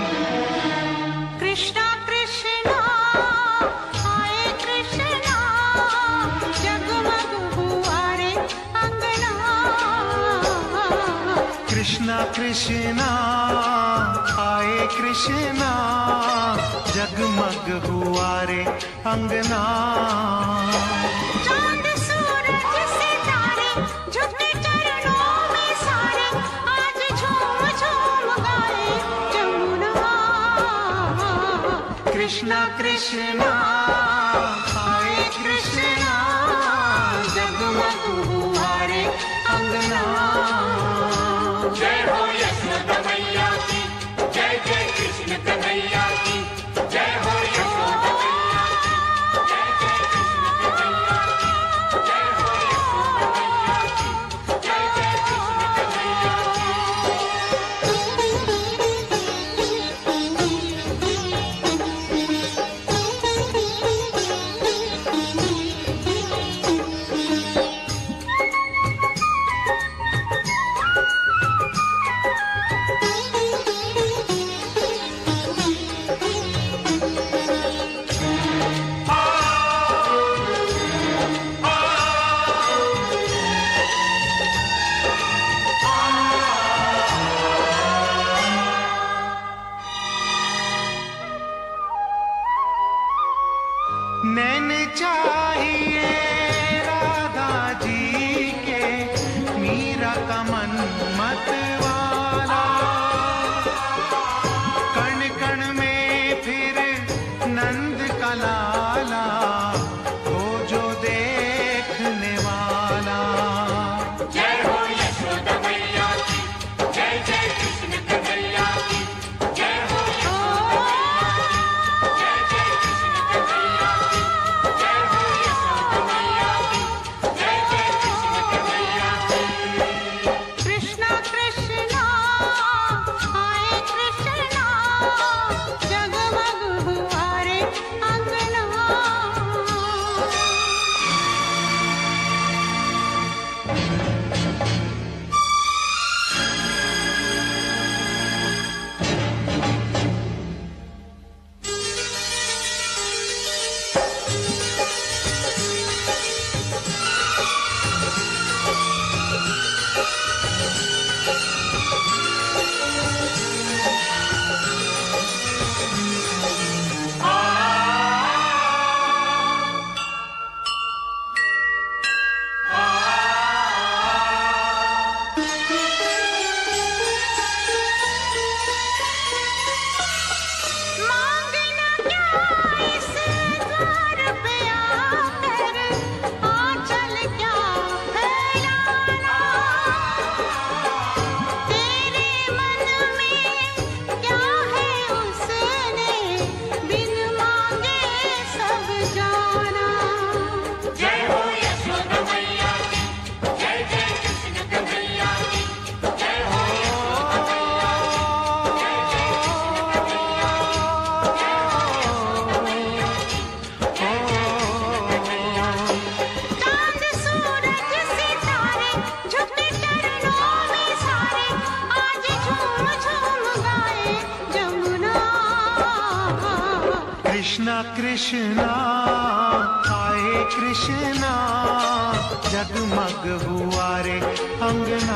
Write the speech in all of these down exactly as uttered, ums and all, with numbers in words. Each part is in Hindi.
कृष्णा कृष्णा आए कृष्णा, जगमग हुआ रे अंगना। कृष्णा कृष्णा आए कृष्णा, जगमग हुआ रे अंगना। चांद सूरज सितारे झुके चरणों में सारे, आज झूम झूम गाए जमुना। कृष्णा कृष्णा आए कृष्णा, जगमग हुआ रे अंगना। जय हो यशोदा मैया की, जय जय कृष्ण कन्हैया की। जय हो यशोदा मैया की, जय जय कृष्ण कन्हैया की। जय हो यशोदा मैया की, जय जय कृष्ण कन्हैया नैन चाहिए राधा जी के, मीरा का मन मत वाला। कण कण में फिर नंद का लाला, हो जो देखने वाला। जय हो यशोदा मैया की, जय जय कृष्ण कन्हैया की। जय हो यशोदा मैया की, जय जय कृष्ण कन्हैया की। जय हो यशोदा मैया की, जय जय कृष्ण कन्हैया की। कृष्णा कृष्णा आए कृष्णा, जगमग हुआ रे अंगना। मांगना क्या इस द्वार पे आकर, आंचल क्या फैलाना। तेरे मन में क्या है उसने, बिन मांगे सब जाना। जय हो यशोदा मैया की, जय जय कृष्ण कन्हैया की। जय हो यशोदा मैया की, जय जय कृष्ण कन्हैया की। जय हो यशोदा मैया की, जय जय कृष्ण कन्हैया की। चांद सूरज सितारे झुके चरणों में सारे, आज झूम झूम गाए जमुना। कृष्णा कृष्णा आए कृष्णा, जगमग हुआ रे अंगना।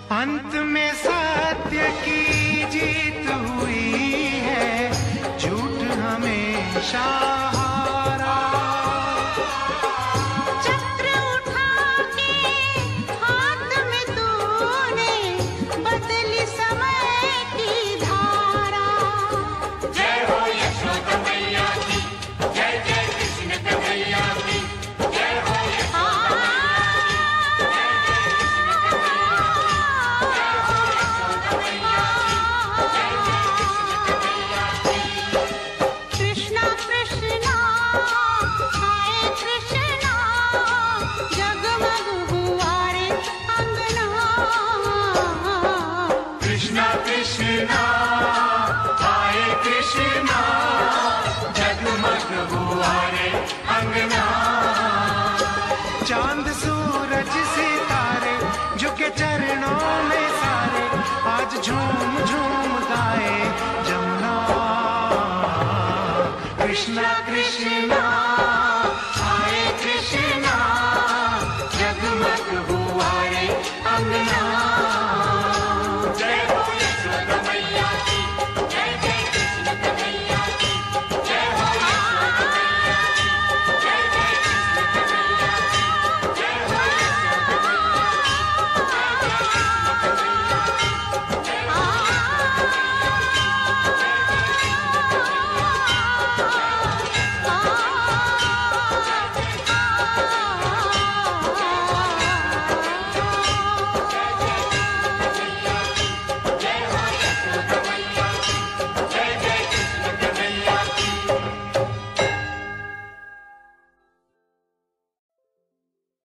अंत में सत्य की जीत हुई है, झूठ हमेशा हारा। चक्र उठा के हाथ में तूने बदली समय की धारा। जय हो यशोदा मैया की, जय जय कृष्ण कन्हैया की, जय हो यशोदा कृष्णा कृष्णा आए कृष्णा, जगमग हुआ रे अंगना। कृष्णा कृष्णा आए कृष्णा, जगमग हुआ रे अंगना। चांद सूरज सितारे झुके चरणों में सारे, आज झूम झूम गाए जमुना। कृष्णा कृष्णा